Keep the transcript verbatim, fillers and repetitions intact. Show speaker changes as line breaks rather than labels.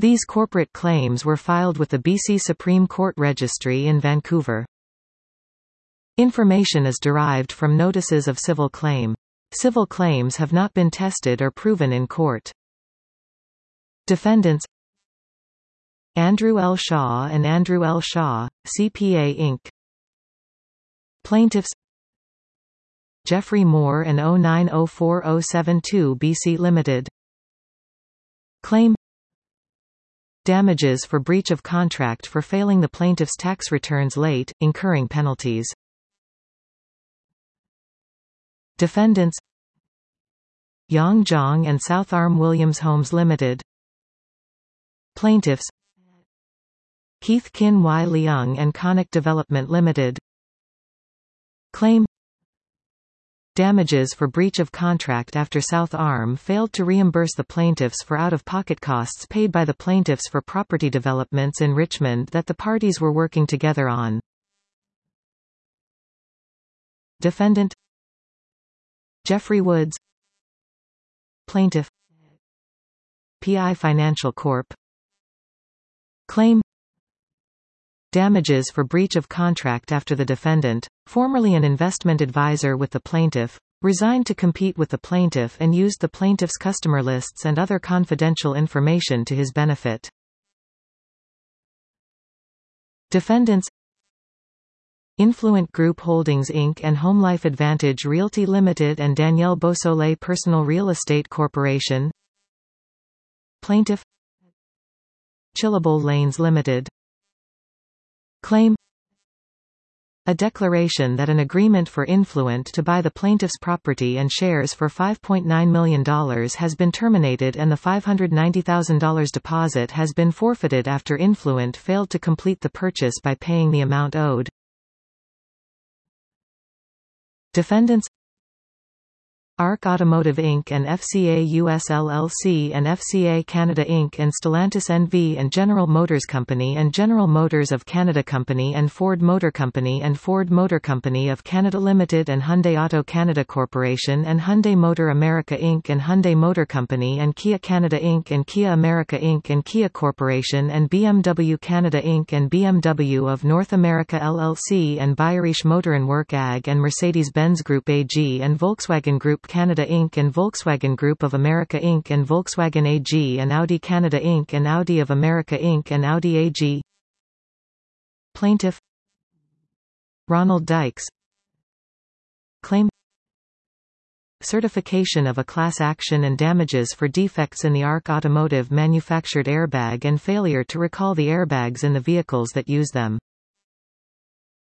These corporate claims were filed with the B C Supreme Court Registry in Vancouver. Information is derived from notices of civil claim. Civil claims have not been tested or proven in court. Defendants: Andrew L. Shaw and Andrew L. Shaw, C P A Incorporated. Plaintiffs: Jeffrey Moore and oh nine oh four oh seven two B C Limited. Claim: Damages for breach of contract for failing the plaintiff's tax returns late, incurring penalties. Defendants: Yang Zhang and South Arm Williams Homes Limited. Plaintiffs: Keith Kin Y. Leung and Conic Development Limited. Claim: Damages for breach of contract after South Arm failed to reimburse the plaintiffs for out-of-pocket costs paid by the plaintiffs for property developments in Richmond that the parties were working together on. Defendant: Jeffrey Woods. Plaintiff: P I Financial Corporation. Claim: Damages for breach of contract after the defendant, formerly an investment advisor with the plaintiff, resigned to compete with the plaintiff and used the plaintiff's customer lists and other confidential information to his benefit. Defendants: Influent Group Holdings Incorporated and Home Life Advantage Realty Limited and Danielle Beausoleil Personal Real Estate Corporation. Plaintiff: Chillable Lanes Limited. Claim: A declaration that an agreement for Influent to buy the plaintiff's property and shares for five point nine million dollars has been terminated and the five hundred ninety thousand dollars deposit has been forfeited after Influent failed to complete the purchase by paying the amount owed. Defendants: Arc Automotive Incorporated and F C A U S L L C and F C A Canada Incorporated and Stellantis N V and General Motors Company and General Motors of Canada Company and Ford Motor Company and Ford Motor Company of Canada Limited and Hyundai Auto Canada Corporation and Hyundai Motor America Incorporated and Hyundai Motor Company and Kia Canada Incorporated and Kia America Incorporated and Kia Corporation and B M W Canada Incorporated and B M W of North America L L C and Bayerische Motorenwerk A G and Mercedes-Benz Group A G and Volkswagen Group Canada Incorporated and Volkswagen Group of America Incorporated and Volkswagen A G and Audi Canada Incorporated and Audi of America Incorporated and Audi A G. Plaintiff: Ronald Dykes. Claim: Certification of a class action and damages for defects in the Arc Automotive manufactured airbag and failure to recall the airbags in the vehicles that use them.